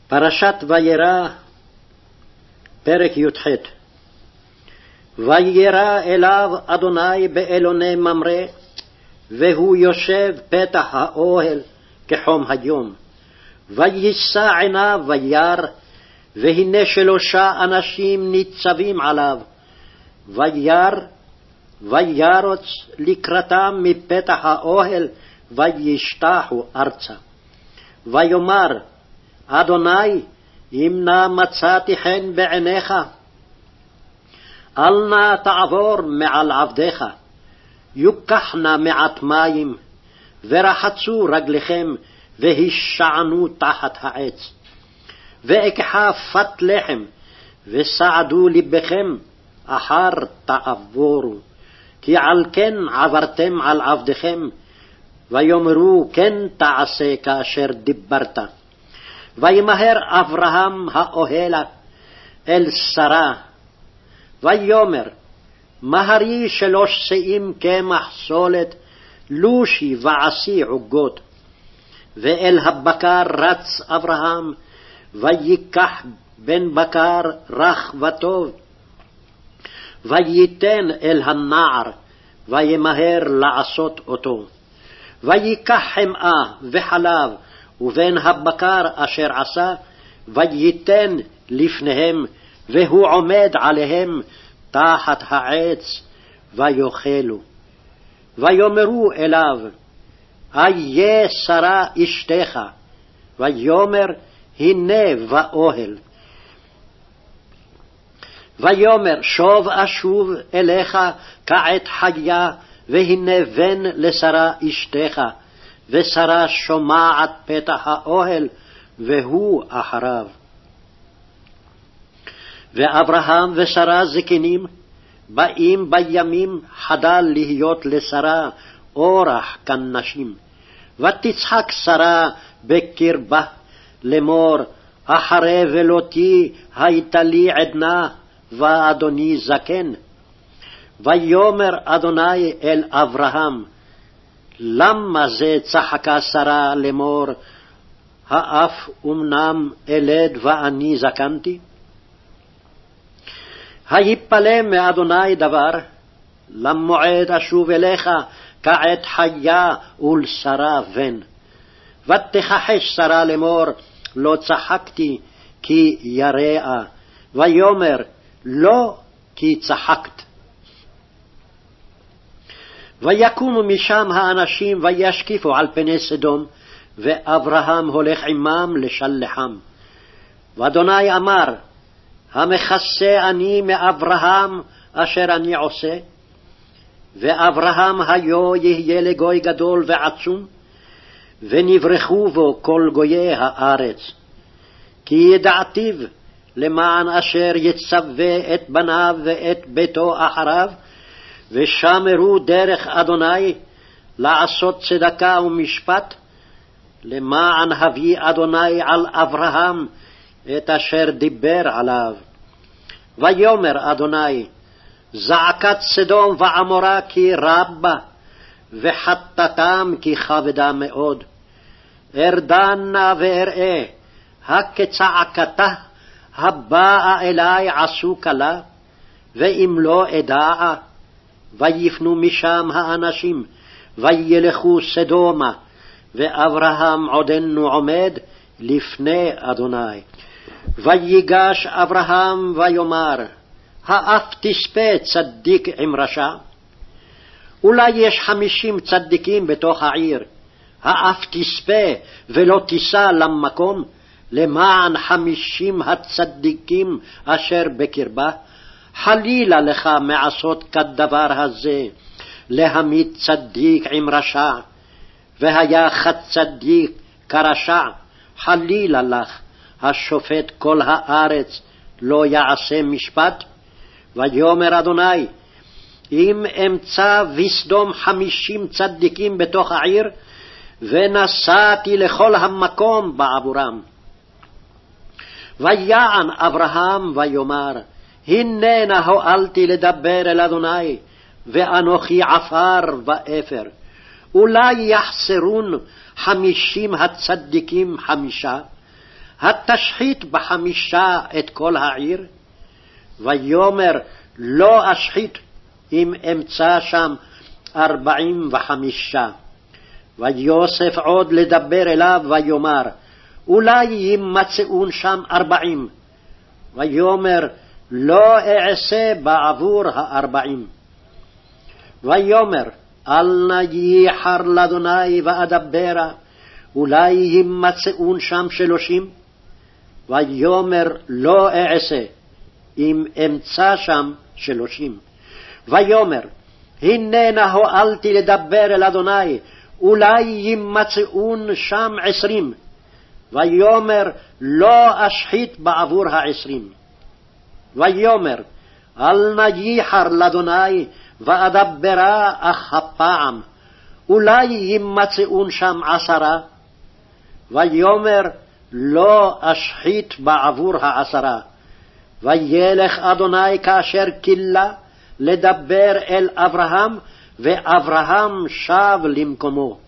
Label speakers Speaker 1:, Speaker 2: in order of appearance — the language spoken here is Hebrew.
Speaker 1: פרשת וירא, פרק י"ח. וירא אליו אדוני באלוני ממרא, והוא יושב פתח האוהל כחום היום. ויישא עיניו וירא, והנה 3 אנשים ניצבים עליו. וירא, וירוץ לקראתם מפתח האוהל, וישתחו ארצה. ויאמר, אדוני, אם נא מצאתי חן בעיניך, אל נא תעבור מעל עבדיך, יוקח נא מעט מים, ורחצו רגליכם, והישענו תחת העץ. ואקחה פת לחם, וסעדו לבכם, אחר תעבורו, כי על כן עברתם על עבדיכם, ויאמרו כן תעשה כאשר דיברת. וימהר אברהם האוהלה אל שרה, ויאמר, מהרי 3 שאים קמח סולת, לושי ועשי עוגות. ואל הבקר רץ אברהם, ויקח בן בקר רך וטוב, וייתן אל הנער, וימהר לעשות אותו. ויקח חמאה וחלב, ובן הבקר אשר עשה, וייתן לפניהם, והוא עומד עליהם תחת העץ, ויאכלו. ויאמרו אליו, איה שרה אשתך? ויאמר, הנה באוהל. ויאמר, שוב אשוב אליך כעת חיה, והנה בן לשרה אשתך. ושרה שומעת פתח האוהל, והוא אחריו. ואברהם ושרה זקנים, באים בימים חדל להיות לשרה אורח כנשים. ותצחק שרה בקרבה לאמור, אחרי ולותי הייתה לי עדנה, ואדוני זקן. ויאמר אדוני אל אברהם, למה זה צחקה שרה לאמור, האף אמנם אלד ואני זקנתי? היפלא מאדוני דבר, למועד אשוב אליך כעת חיה ולשרה בן. ותכחש שרה לאמור, לא צחקתי כי יראה, ויאמר, לא כי צחקת. ויקומו משם האנשים וישקיפו על פני סדום, ואברהם הולך עמם לשלחם. ואדוני אמר, המכסה אני מאברהם אשר אני עושה? ואברהם היו יהיה לגוי גדול ועצום, ונברחו בו כל גויי הארץ. כי ידעתיו למען אשר יצווה את בניו ואת ביתו אחריו, ושמרו דרך אדוני לעשות צדקה ומשפט, למען הביא אדוני על אברהם את אשר דיבר עליו. ויאמר אדוני, זעקת סדום ועמורה כי רבה, וחטאתם כי כבדה מאוד. ארדה נא ואראה, הכצעקתה הבאה אלי עשו כלה, ואם לא אדעה. ויפנו משם האנשים, וילכו סדומה, ואברהם עודנו עומד לפני אדוני. ויגש אברהם ויאמר, האף תספה צדיק עם רשע? אולי יש 50 צדיקים בתוך העיר, האף תספה ולא תיסע למקום, למען 50 הצדיקים אשר בקרבה? חלילה לך מעשות כדבר הזה, להמית צדיק עם רשע, והיה צדיק כרשע, חלילה לך, השופט כל הארץ לא יעשה משפט? ויאמר אדוני, אם אמצא בסדום 50 צדיקים בתוך העיר, ונסעתי לכל המקום בעבורם. ויען אברהם ויאמר, הננה הואלתי לדבר אל אדוני, ואנוכי עפר ואפר. אולי יחסרון 50 הצדיקים 5? התשחית בחמישה את כל העיר? ויאמר, לא אשחית, אם אמצא שם 45. ויוסף עוד לדבר אליו ויאמר, אולי ימצאון שם 40. ויאמר, לא אעשה בעבור 40. ויאמר, אל נא ייחר לאדוני ואדברה, אולי ימצאון שם 30. ויאמר, לא אעשה, אם אמצא שם 30. ויאמר, הננה הואלתי לדבר אל אדוני, אולי ימצאון שם 20. ויאמר, לא אשחית בעבור 20. ויאמר, אל נא ייחר לאדוני ואדברה אך הפעם, אולי ימצאון שם 10. ויאמר, לא אשחית בעבור 10. וילך אדוני כאשר כילה לדבר אל אברהם, ואברהם שב למקומו.